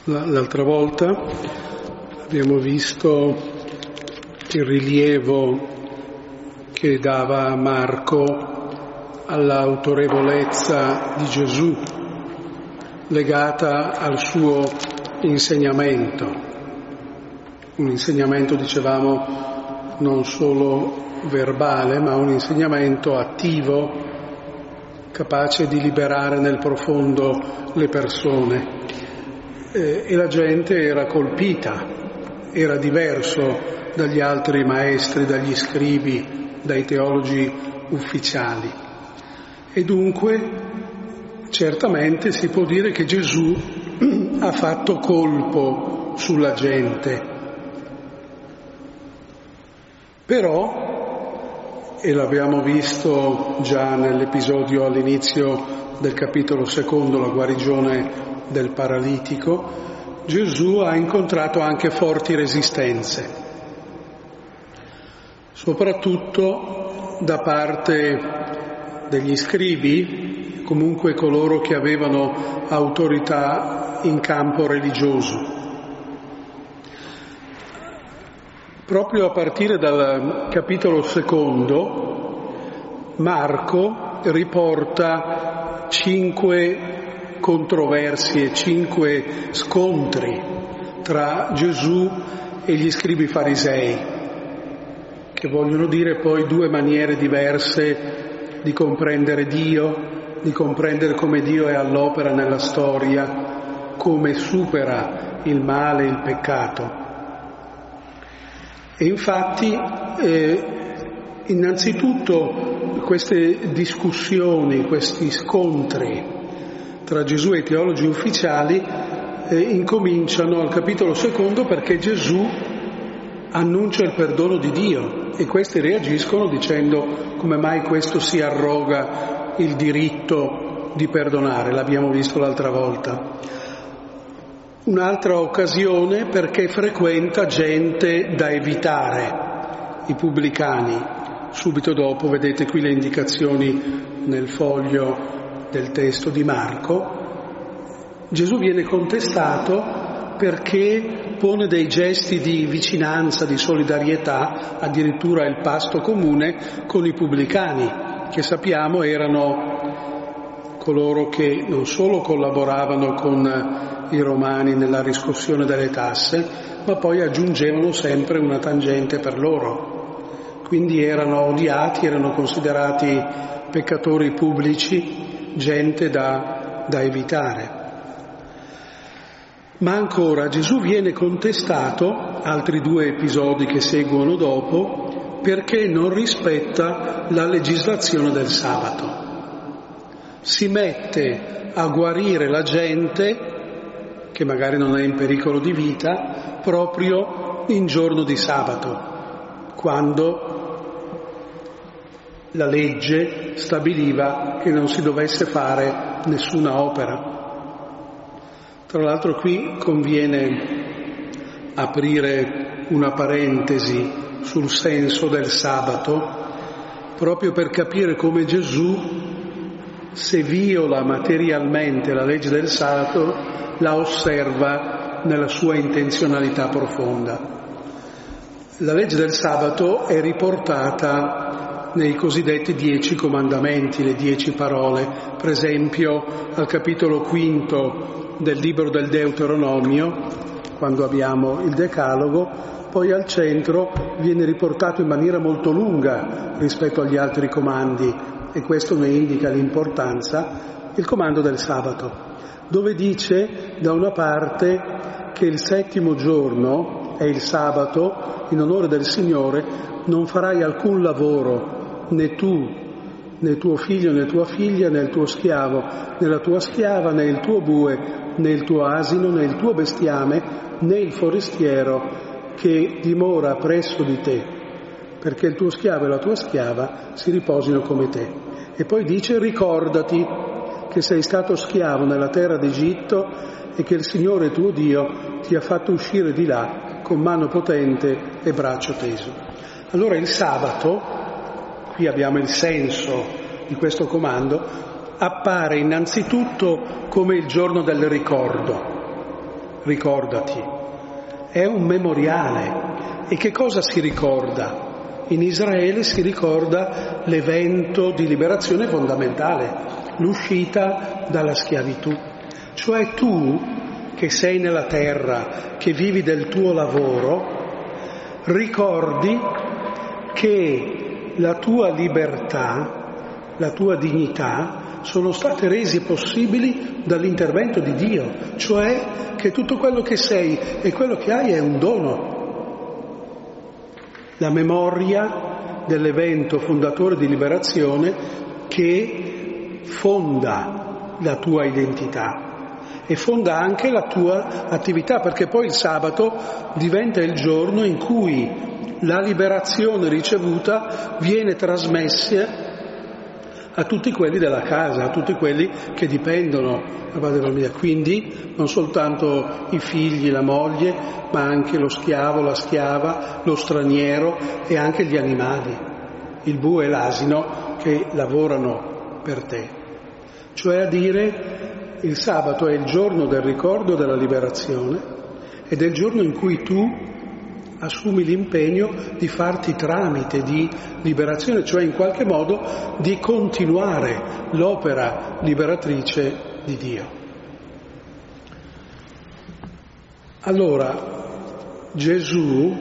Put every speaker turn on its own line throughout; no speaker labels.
L'altra volta abbiamo visto il rilievo che dava Marco all'autorevolezza di Gesù legata al suo insegnamento. Un insegnamento, dicevamo, non solo verbale, ma un insegnamento attivo, capace di liberare nel profondo le persone. E la gente era colpita, era diverso dagli altri maestri, dagli scribi, dai teologi ufficiali. E dunque, certamente si può dire che Gesù ha fatto colpo sulla gente. Però, e l'abbiamo visto già nell'episodio all'inizio del capitolo 2, la guarigione del paralitico, Gesù ha incontrato anche forti resistenze, soprattutto da parte degli scribi, comunque coloro che avevano autorità in campo religioso. Proprio a partire dal capitolo 2, Marco riporta 5 controversie, 5 scontri tra Gesù e gli scribi farisei, che vogliono dire poi 2 maniere diverse di comprendere Dio, di comprendere come Dio è all'opera nella storia, come supera il male, il peccato. E infatti, innanzitutto, queste discussioni, questi scontri tra Gesù e i teologi ufficiali incominciano al capitolo 2 perché Gesù annuncia il perdono di Dio e questi reagiscono dicendo come mai questo si arroga il diritto di perdonare, l'abbiamo visto l'altra volta. Un'altra occasione perché frequenta gente da evitare, i pubblicani. Subito dopo vedete qui le indicazioni nel foglio del testo di Marco. Gesù viene contestato perché pone dei gesti di vicinanza, di solidarietà, addirittura il pasto comune con i pubblicani, che sappiamo erano coloro che non solo collaboravano con i romani nella riscossione delle tasse, ma poi aggiungevano sempre una tangente per loro. Quindi erano odiati, erano considerati peccatori pubblici, gente da evitare. Ma ancora Gesù viene contestato, altri 2 episodi che seguono dopo, perché non rispetta la legislazione del sabato. Si mette a guarire la gente, che magari non è in pericolo di vita, proprio in giorno di sabato, quando la legge stabiliva che non si dovesse fare nessuna opera. Tra l'altro qui conviene aprire una parentesi sul senso del sabato, proprio per capire come Gesù, se viola materialmente la legge del sabato, la osserva nella sua intenzionalità profonda. La legge del sabato è riportata nei cosiddetti 10 comandamenti, le 10 parole, per esempio al capitolo 5 del libro del Deuteronomio, quando abbiamo il Decalogo, poi al centro viene riportato in maniera molto lunga rispetto agli altri comandi, e questo ne indica l'importanza, il comando del sabato, dove dice da una parte che il 7° giorno è il sabato, in onore del Signore, non farai alcun lavoro, né tu, né tuo figlio, né tua figlia, né il tuo schiavo, né la tua schiava, né il tuo bue, né il tuo asino, né il tuo bestiame, né il forestiero che dimora presso di te, perché il tuo schiavo e la tua schiava si riposino come te. E poi dice: ricordati che sei stato schiavo nella terra d'Egitto e che il Signore tuo Dio ti ha fatto uscire di là con mano potente e braccio teso. Allora il sabato, qui abbiamo il senso di questo comando, appare innanzitutto come il giorno del ricordo, ricordati, è un memoriale. E che cosa si ricorda? In Israele si ricorda l'evento di liberazione fondamentale, l'uscita dalla schiavitù. Cioè tu, che sei nella terra, che vivi del tuo lavoro, ricordi che la tua libertà, la tua dignità sono state rese possibili dall'intervento di Dio, cioè che tutto quello che sei e quello che hai è un dono. La memoria dell'evento fondatore di liberazione che fonda la tua identità e fonda anche la tua attività, perché poi il sabato diventa il giorno in cui la liberazione ricevuta viene trasmessa a tutti quelli della casa, a tutti quelli che dipendono da padre e famiglia. Quindi non soltanto i figli, la moglie, ma anche lo schiavo, la schiava, lo straniero e anche gli animali, il bue e l'asino che lavorano per te. Cioè a dire, il sabato è il giorno del ricordo della liberazione ed è il giorno in cui tu assumi l'impegno di farti tramite di liberazione, cioè in qualche modo di continuare l'opera liberatrice di Dio. Allora, Gesù,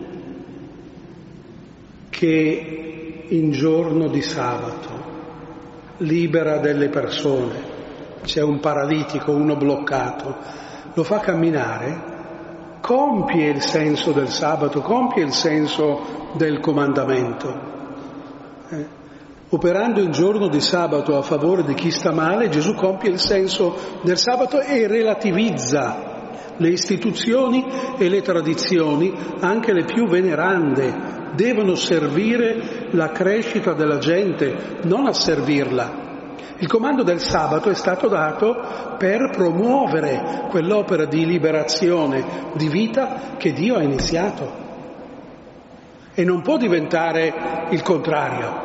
che in giorno di sabato libera delle persone, c'è un paralitico, uno bloccato, lo fa camminare, compie il senso del sabato, compie il senso del comandamento. Operando il giorno di sabato a favore di chi sta male, Gesù compie il senso del sabato e relativizza le istituzioni e le tradizioni, anche le più venerande, devono servire la crescita della gente, non asservirla. Il comando del sabato è stato dato per promuovere quell'opera di liberazione, di vita che Dio ha iniziato. E non può diventare il contrario.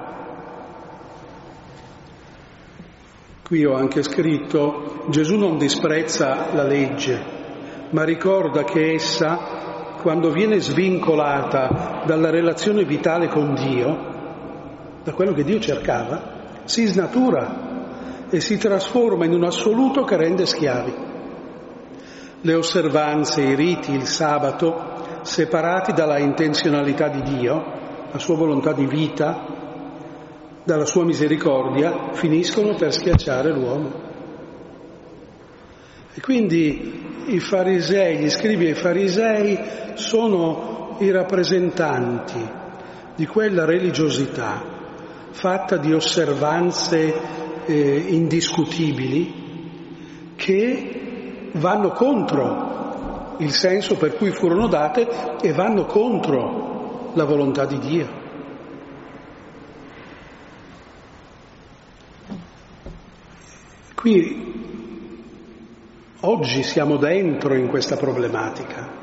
Qui ho anche scritto, Gesù non disprezza la legge, ma ricorda che essa, quando viene svincolata dalla relazione vitale con Dio, da quello che Dio cercava, si snatura e si trasforma in un assoluto che rende schiavi. Le osservanze, i riti, il sabato, separati dalla intenzionalità di Dio, la sua volontà di vita, dalla sua misericordia, finiscono per schiacciare l'uomo. E quindi i farisei, gli scribi e i farisei sono i rappresentanti di quella religiosità fatta di osservanze indiscutibili che vanno contro il senso per cui furono date e vanno contro la volontà di Dio. Qui oggi siamo dentro in questa problematica.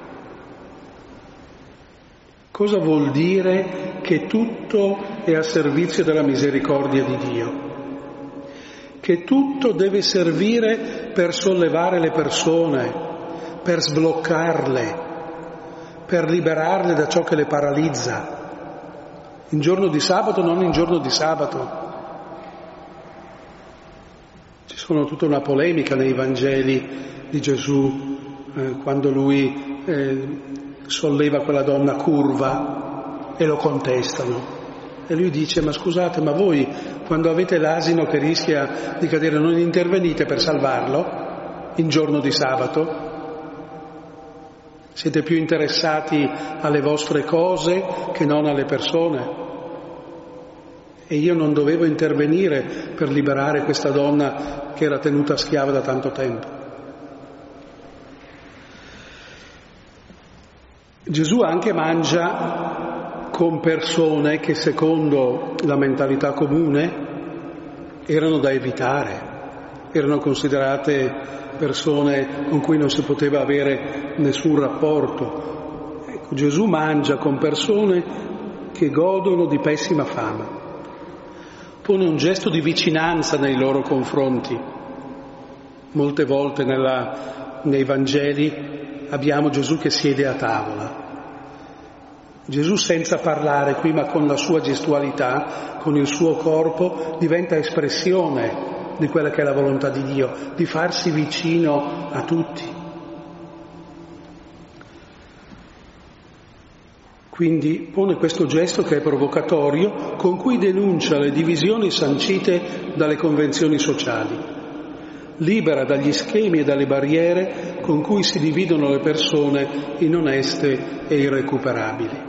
Cosa vuol dire che tutto è a servizio della misericordia di Dio? Che tutto deve servire per sollevare le persone, per sbloccarle, per liberarle da ciò che le paralizza. In giorno di sabato, non in giorno di sabato. Ci sono tutta una polemica nei Vangeli di Gesù quando lui solleva quella donna curva e lo contestano. E lui dice, ma scusate, ma voi quando avete l'asino che rischia di cadere non intervenite per salvarlo in giorno di sabato? Siete più interessati alle vostre cose che non alle persone? E io non dovevo intervenire per liberare questa donna che era tenuta schiava da tanto tempo. Gesù anche mangia con persone che secondo la mentalità comune erano da evitare, erano considerate persone con cui non si poteva avere nessun rapporto. Ecco, Gesù mangia con persone che godono di pessima fama, pone un gesto di vicinanza nei loro confronti. Molte volte nella nei Vangeli abbiamo Gesù che siede a tavola. Gesù senza parlare qui, ma con la sua gestualità, con il suo corpo, diventa espressione di quella che è la volontà di Dio, di farsi vicino a tutti. Quindi pone questo gesto che è provocatorio, con cui denuncia le divisioni sancite dalle convenzioni sociali, libera dagli schemi e dalle barriere con cui si dividono le persone in oneste e irrecuperabili.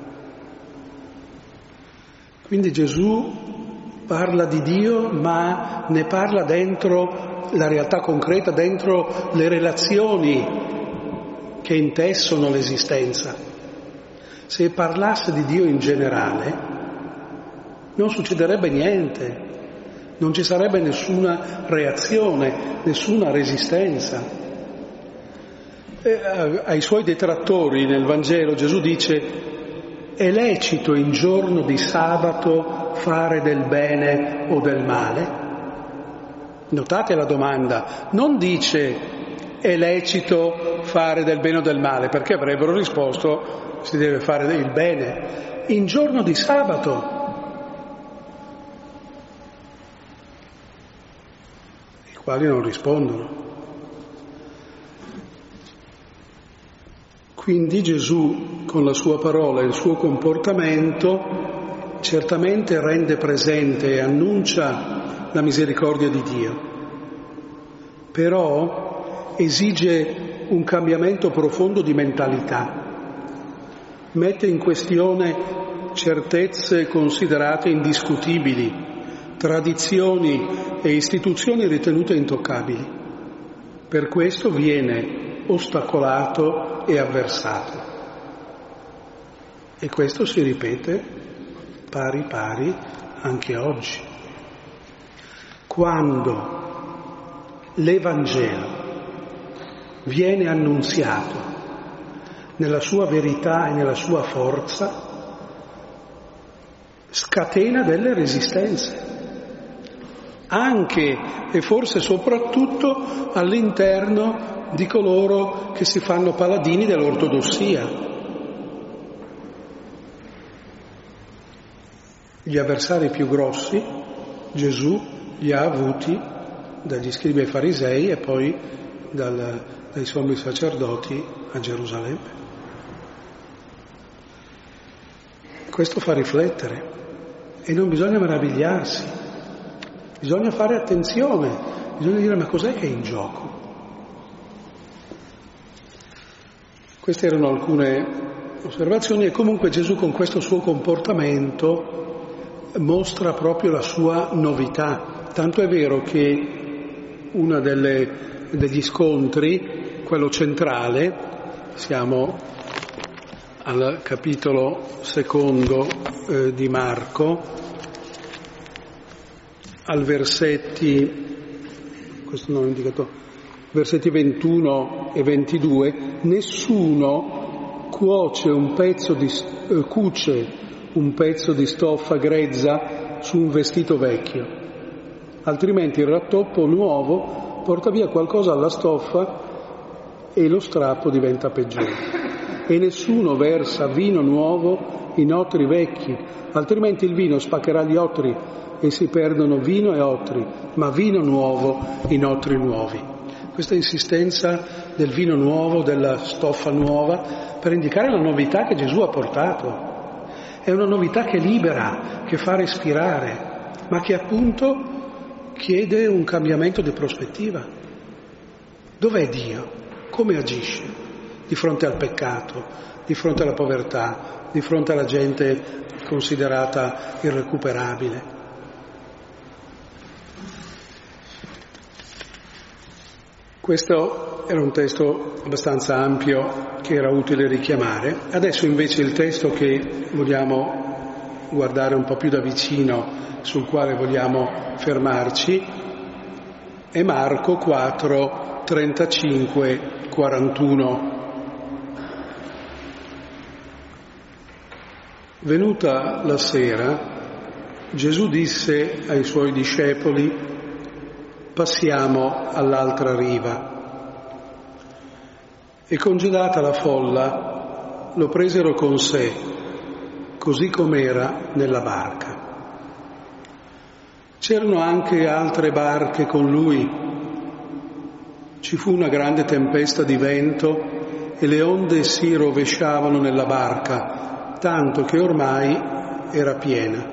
Quindi Gesù parla di Dio, ma ne parla dentro la realtà concreta, dentro le relazioni che intessono l'esistenza. Se parlasse di Dio in generale, non succederebbe niente, non ci sarebbe nessuna reazione, nessuna resistenza. Ai suoi detrattori nel Vangelo Gesù dice: è lecito in giorno di sabato fare del bene o del male? Notate la domanda, non dice è lecito fare del bene o del male, perché avrebbero risposto si deve fare il bene. In giorno di sabato, i quali non rispondono. Quindi Gesù, con la sua parola e il suo comportamento, certamente rende presente e annuncia la misericordia di Dio, però esige un cambiamento profondo di mentalità, mette in questione certezze considerate indiscutibili, tradizioni e istituzioni ritenute intoccabili. Per questo viene ostacolato e avversato. E questo si ripete pari pari anche oggi. Quando l'Evangelo viene annunziato nella sua verità e nella sua forza, scatena delle resistenze, anche e forse soprattutto all'interno di coloro che si fanno paladini dell'ortodossia. Gli avversari più grossi Gesù li ha avuti dagli scribi e farisei e poi dai sommi sacerdoti a Gerusalemme. Questo fa riflettere e non bisogna meravigliarsi, bisogna fare attenzione, bisogna dire: ma cos'è che è in gioco? Queste erano alcune osservazioni e comunque Gesù con questo suo comportamento mostra proprio la sua novità, tanto è vero che uno degli scontri, quello centrale, siamo al capitolo 2 di Marco, al versetti 21 e 22, nessuno cuce un pezzo di stoffa grezza su un vestito vecchio, altrimenti il rattoppo nuovo porta via qualcosa alla stoffa e lo strappo diventa peggiore. E nessuno versa vino nuovo in otri vecchi, altrimenti il vino spaccherà gli otri e si perdono vino e otri, ma vino nuovo in otri nuovi. Questa insistenza del vino nuovo, della stoffa nuova, per indicare la novità che Gesù ha portato. È una novità che libera, che fa respirare, ma che appunto chiede un cambiamento di prospettiva. Dov'è Dio? Come agisce? Di fronte al peccato, di fronte alla povertà, di fronte alla gente considerata irrecuperabile. Questo era un testo abbastanza ampio che era utile richiamare. Adesso invece il testo che vogliamo guardare un po' più da vicino, sul quale vogliamo fermarci, è Marco 4, 35, 41. Venuta la sera, Gesù disse ai suoi discepoli: passiamo all'altra riva. E congedata la folla, lo presero con sé, così com'era nella barca. C'erano anche altre barche con lui. Ci fu una grande tempesta di vento e le onde si rovesciavano nella barca, tanto che ormai era piena.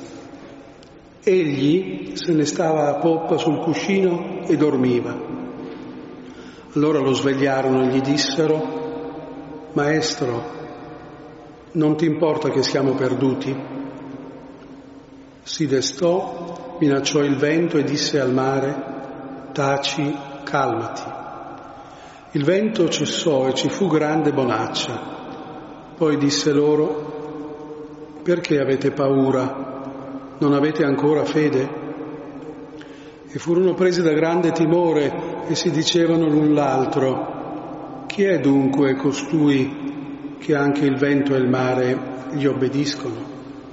Egli se ne stava a poppa sul cuscino e dormiva. Allora lo svegliarono e gli dissero: Maestro, non ti importa che siamo perduti? Si destò, minacciò il vento e disse al mare: Taci, calmati. Il vento cessò e ci fu grande bonaccia. Poi disse loro: Perché avete paura? Non avete ancora fede? E furono presi da grande timore e si dicevano l'un l'altro: Chi è dunque costui che anche il vento e il mare gli obbediscono?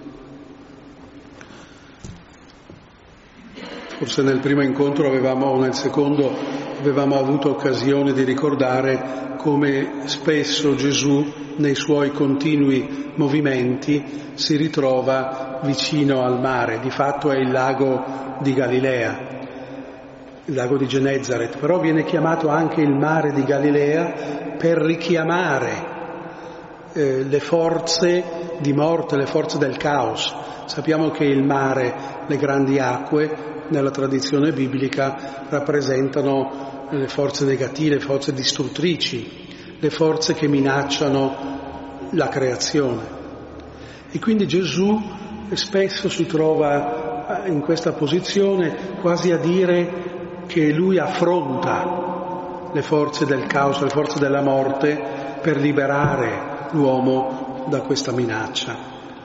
Forse nel primo incontro o nel secondo avevamo avuto occasione di ricordare come spesso Gesù nei suoi continui movimenti si ritrova vicino al mare. Di fatto è il lago di Galilea, il lago di Genezaret, però viene chiamato anche il mare di Galilea per richiamare le forze di morte, le forze del caos. Sappiamo che il mare, le grandi acque, nella tradizione biblica rappresentano le forze negative, le forze distruttrici, le forze che minacciano la creazione. E quindi Gesù spesso si trova in questa posizione quasi a dire che lui affronta le forze del caos, le forze della morte per liberare l'uomo da questa minaccia.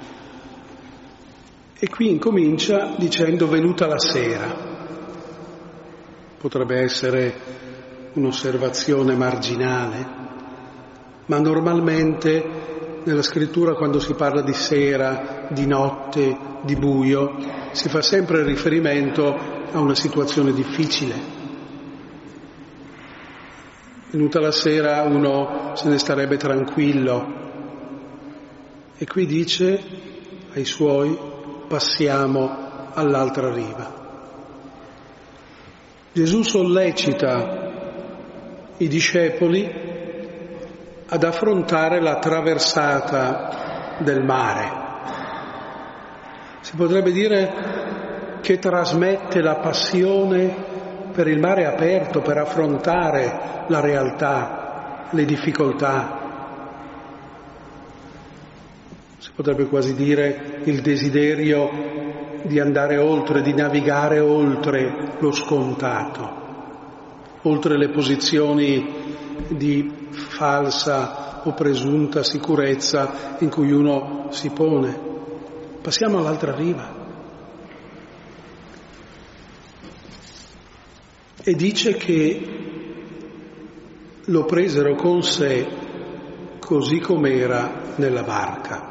E qui incomincia dicendo venuta la sera. Potrebbe essere un'osservazione marginale, ma normalmente nella scrittura quando si parla di sera, di notte, di buio, si fa sempre riferimento a una situazione difficile. Venuta la sera uno se ne starebbe tranquillo e qui dice ai suoi: passiamo all'altra riva. Gesù sollecita i discepoli ad affrontare la traversata del mare. Si potrebbe dire che trasmette la passione per il mare aperto, per affrontare la realtà, le difficoltà. Si potrebbe quasi dire il desiderio di andare oltre, di navigare oltre lo scontato, oltre le posizioni di falsa o presunta sicurezza in cui uno si pone. Passiamo all'altra riva. E dice che lo presero con sé così com'era nella barca.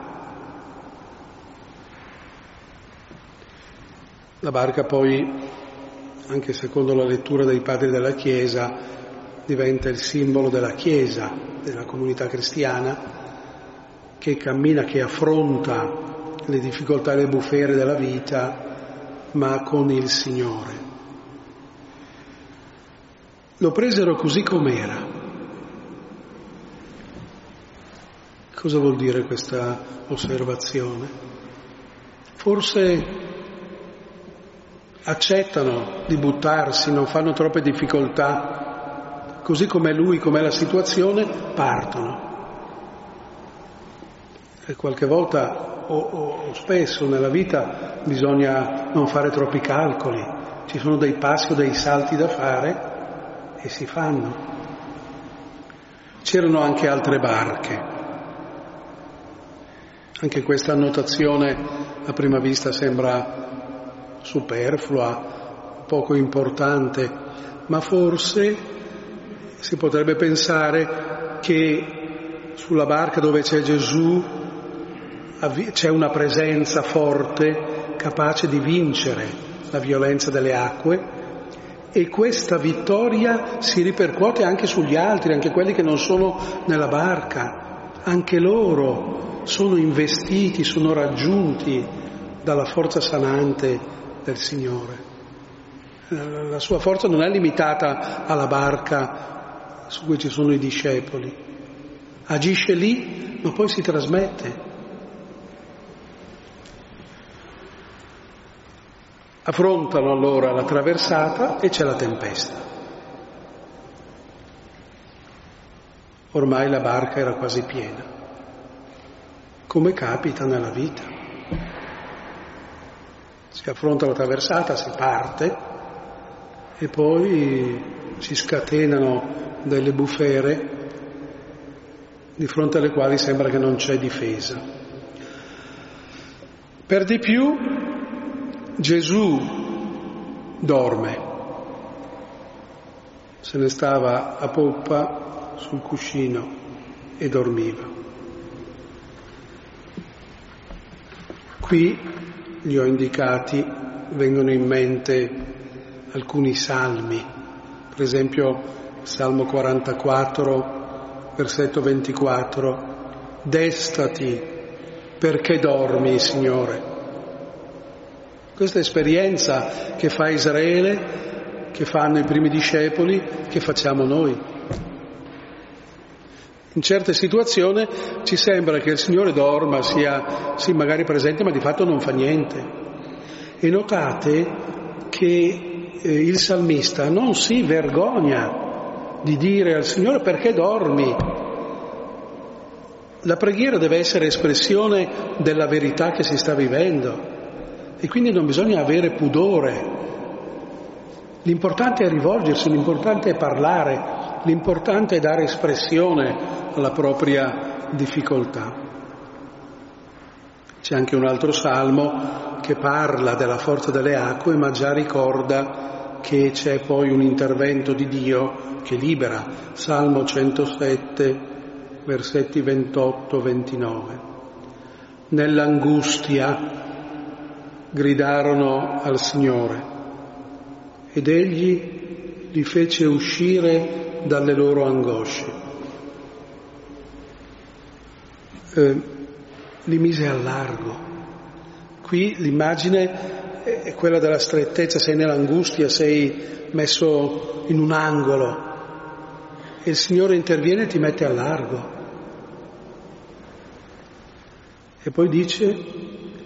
La barca poi, anche secondo la lettura dei padri della Chiesa, diventa il simbolo della Chiesa, della comunità cristiana, che cammina, che affronta le difficoltà e le bufere della vita, ma con il Signore. Lo presero così com'era. Cosa vuol dire questa osservazione? Forse accettano di buttarsi, non fanno troppe difficoltà, così come lui, com'è la situazione, partono. E qualche volta o spesso nella vita bisogna non fare troppi calcoli, ci sono dei passi o dei salti da fare e si fanno. C'erano anche altre barche. Anche questa annotazione a prima vista sembra superflua, poco importante, ma forse si potrebbe pensare che sulla barca dove c'è Gesù c'è una presenza forte capace di vincere la violenza delle acque e questa vittoria si ripercuote anche sugli altri, anche quelli che non sono nella barca. Anche loro sono investiti, sono raggiunti dalla forza sanante del Signore. La sua forza non è limitata alla barca su cui ci sono i discepoli. Agisce lì, ma poi si trasmette. Affrontano allora la traversata e c'è la tempesta. Ormai la barca era quasi piena, come capita nella vita. Si affronta la traversata, si parte e poi si scatenano delle bufere di fronte alle quali sembra che non c'è difesa. Per di più Gesù dorme, se ne stava a poppa sul cuscino e dormiva. Qui li ho indicati, vengono in mente alcuni salmi, per esempio Salmo 44, versetto 24, destati perché dormi, Signore. Questa esperienza che fa Israele, che fanno i primi discepoli, che facciamo noi. In certe situazioni ci sembra che il Signore dorma, sia sì magari presente, ma di fatto non fa niente. E notate che il salmista non si vergogna di dire al Signore perché dormi. La preghiera deve essere espressione della verità che si sta vivendo. E quindi non bisogna avere pudore. L'importante è rivolgersi, l'importante è parlare, l'importante è dare espressione alla propria difficoltà. C'è anche un altro salmo che parla della forza delle acque, ma già ricorda che c'è poi un intervento di Dio che libera. Salmo 107, versetti 28-29. Nell'angustia gridarono al Signore ed Egli li fece uscire dalle loro angosce. Li mise al largo. Qui l'immagine è quella della strettezza, sei nell'angustia, sei messo in un angolo e il Signore interviene e ti mette al largo. E poi dice: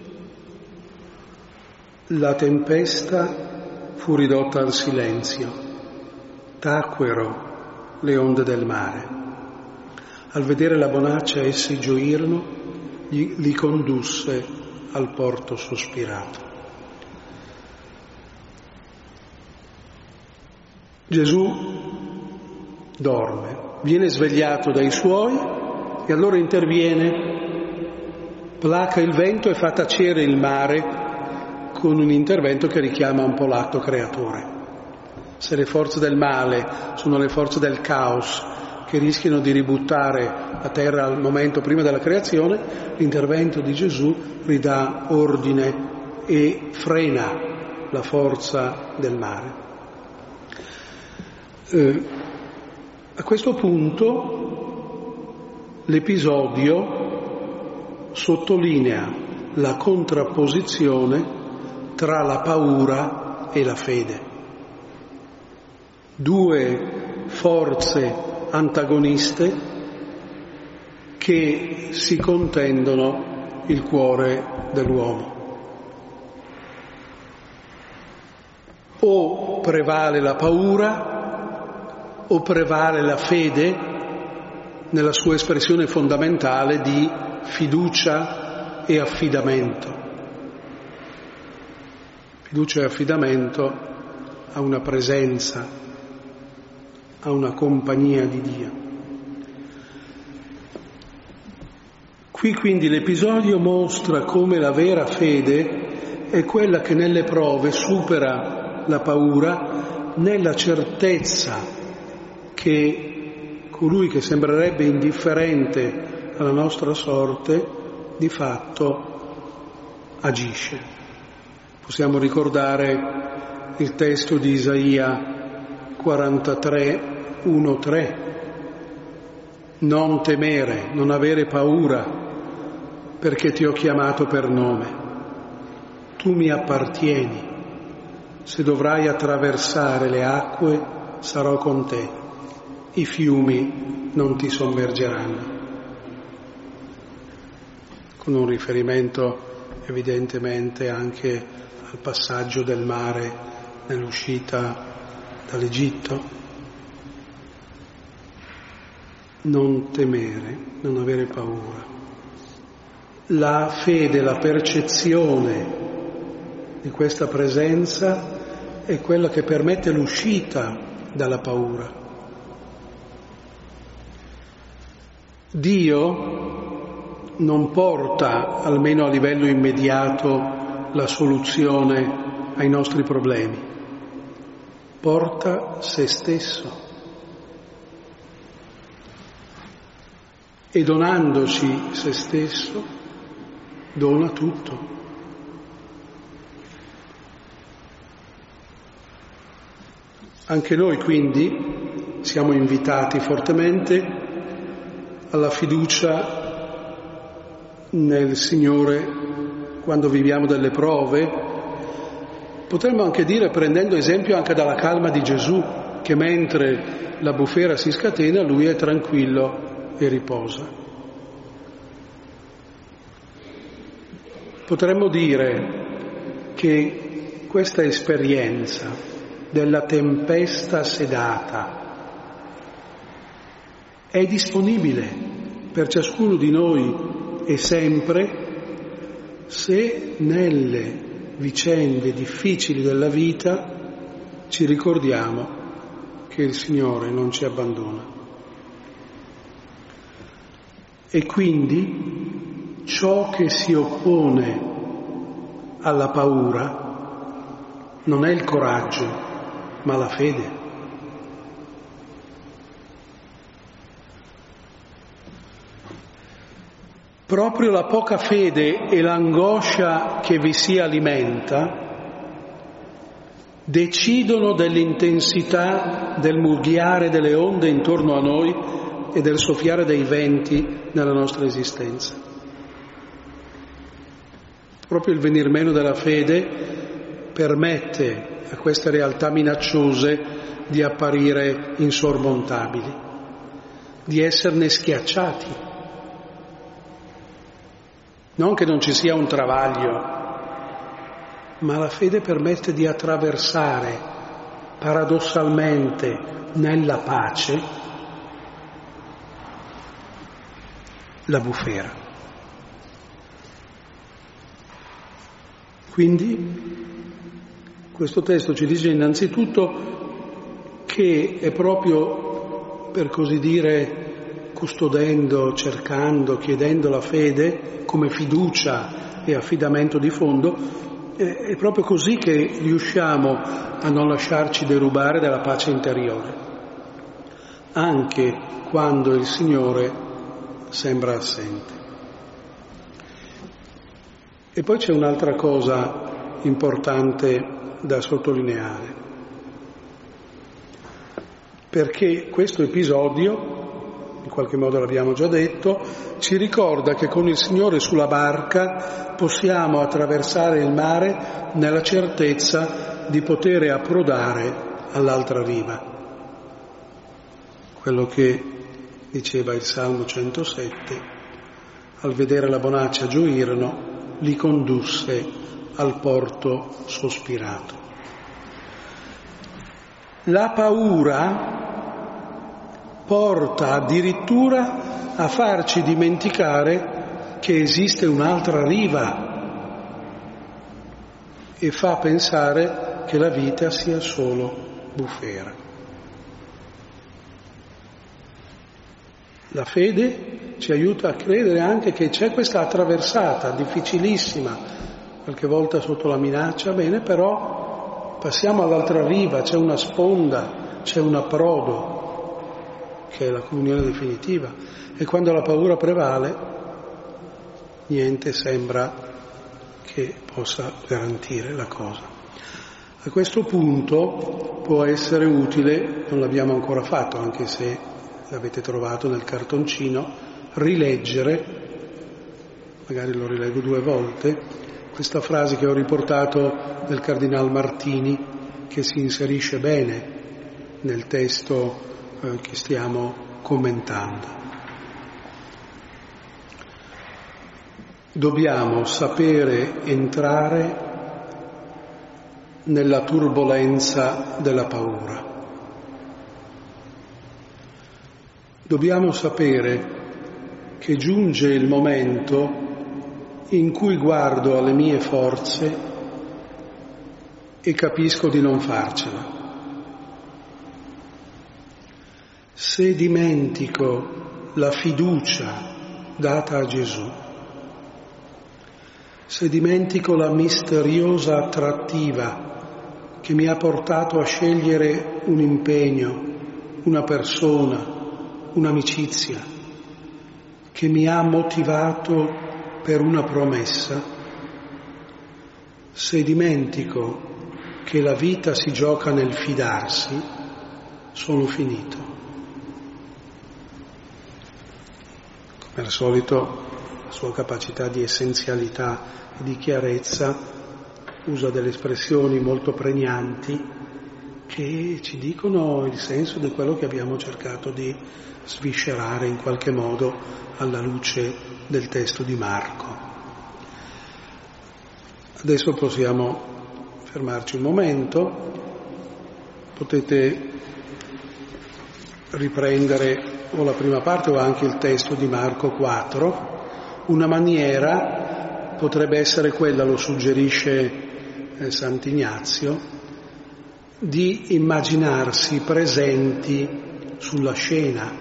la tempesta fu ridotta al silenzio, tacquero le onde del mare. Al vedere la bonaccia essi gioirono, li condusse al porto sospirato. Gesù dorme, viene svegliato dai suoi e allora interviene, placa il vento e fa tacere il mare con un intervento che richiama un po' l'atto creatore. Se le forze del male sono le forze del caos che rischiano di ributtare la terra al momento prima della creazione, l'intervento di Gesù ridà ordine e frena la forza del mare. A questo punto l'episodio sottolinea la contrapposizione tra la paura e la fede. Due forze antagoniste che si contendono il cuore dell'uomo. O prevale la paura o prevale la fede nella sua espressione fondamentale di fiducia e affidamento. Fiducia e affidamento a una presenza, a una compagnia di Dio. Qui quindi l'episodio mostra come la vera fede è quella che nelle prove supera la paura nella certezza che colui che sembrerebbe indifferente alla nostra sorte di fatto agisce. Possiamo ricordare il testo di Isaia 43, 1-3. Non temere, non avere paura, perché ti ho chiamato per nome. Tu mi appartieni. Se dovrai attraversare le acque, sarò con te. I fiumi non ti sommergeranno. Con un riferimento evidentemente anche al passaggio del mare nell'uscita dall'Egitto. Non temere, non avere paura. La fede, la percezione di questa presenza è quella che permette l'uscita dalla paura. Dio non porta, almeno a livello immediato, la soluzione ai nostri problemi. Porta se stesso. E donandoci se stesso, dona tutto. Anche noi quindi siamo invitati fortemente alla fiducia nel Signore quando viviamo delle prove. Potremmo anche dire, prendendo esempio anche dalla calma di Gesù, che mentre la bufera si scatena, lui è tranquillo e riposa. Potremmo dire che questa esperienza della tempesta sedata è disponibile per ciascuno di noi e sempre, se nelle vicende difficili della vita ci ricordiamo che il Signore non ci abbandona. E quindi ciò che si oppone alla paura non è il coraggio, ma la fede. Proprio la poca fede e l'angoscia che vi si alimenta decidono dell'intensità del mughiare delle onde intorno a noi e del soffiare dei venti nella nostra esistenza. Proprio il venir meno della fede permette a queste realtà minacciose di apparire insormontabili, di esserne schiacciati. Non che non ci sia un travaglio, ma la fede permette di attraversare paradossalmente nella pace la bufera. Quindi questo testo ci dice innanzitutto che è proprio, per così dire, custodendo, cercando, chiedendo la fede come fiducia e affidamento di fondo, è proprio così che riusciamo a non lasciarci derubare dalla pace interiore, anche quando il Signore sembra assente. E poi c'è un'altra cosa importante da sottolineare, perché questo episodio, in qualche modo l'abbiamo già detto, ci ricorda che con il Signore sulla barca possiamo attraversare il mare nella certezza di poter approdare all'altra riva. Quello che diceva il Salmo 107, al vedere la bonaccia gioirono, li condusse al porto sospirato. La paura porta addirittura a farci dimenticare che esiste un'altra riva e fa pensare che la vita sia solo bufera. La fede ci aiuta a credere anche che c'è questa attraversata difficilissima, qualche volta sotto la minaccia, bene, però passiamo all'altra riva, c'è una sponda, c'è un approdo, che è la comunione definitiva, e quando la paura prevale niente sembra che possa garantire la cosa. A questo punto può essere utile, non l'abbiamo ancora fatto, anche se l'avete trovato nel cartoncino, rileggere, magari lo rileggo 2 volte, questa frase che ho riportato del Cardinal Martini, che si inserisce bene nel testo che stiamo commentando. Dobbiamo sapere entrare nella turbolenza della paura. Dobbiamo sapere che giunge il momento in cui guardo alle mie forze e capisco di non farcela. Se dimentico la fiducia data a Gesù, se dimentico la misteriosa attrattiva che mi ha portato a scegliere un impegno, una persona, un'amicizia, che mi ha motivato per una promessa, se dimentico che la vita si gioca nel fidarsi, sono finito. Come al solito, la sua capacità di essenzialità e di chiarezza usa delle espressioni molto pregnanti che ci dicono il senso di quello che abbiamo cercato di sviscerare in qualche modo alla luce del testo di Marco. Adesso possiamo fermarci un momento, potete riprendere o la prima parte o anche il testo di Marco 4. Una maniera potrebbe essere quella, lo suggerisce Sant'Ignazio, di immaginarsi presenti sulla scena,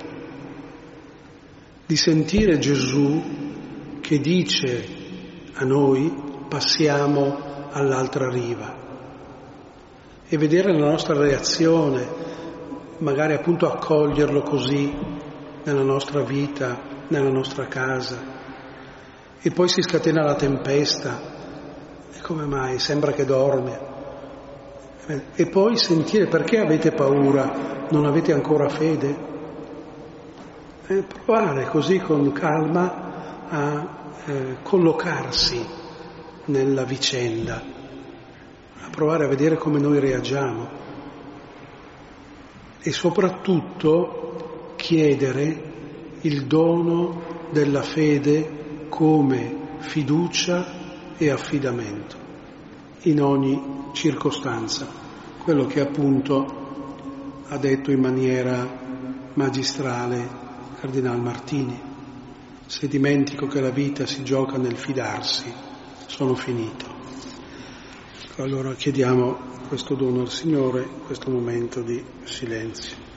di sentire Gesù che dice a noi passiamo all'altra riva e vedere la nostra reazione, magari appunto accoglierlo così nella nostra vita, nella nostra casa, e poi si scatena la tempesta. E come mai? Sembra che dorme. E poi sentire: perché avete paura? Non avete ancora fede? Provare così con calma a collocarsi nella vicenda, a provare a vedere come noi reagiamo e soprattutto chiedere il dono della fede come fiducia e affidamento in ogni circostanza, quello che appunto ha detto in maniera magistrale Cardinal Martini: se dimentico che la vita si gioca nel fidarsi, sono finito. Allora chiediamo questo dono al Signore in questo momento di silenzio.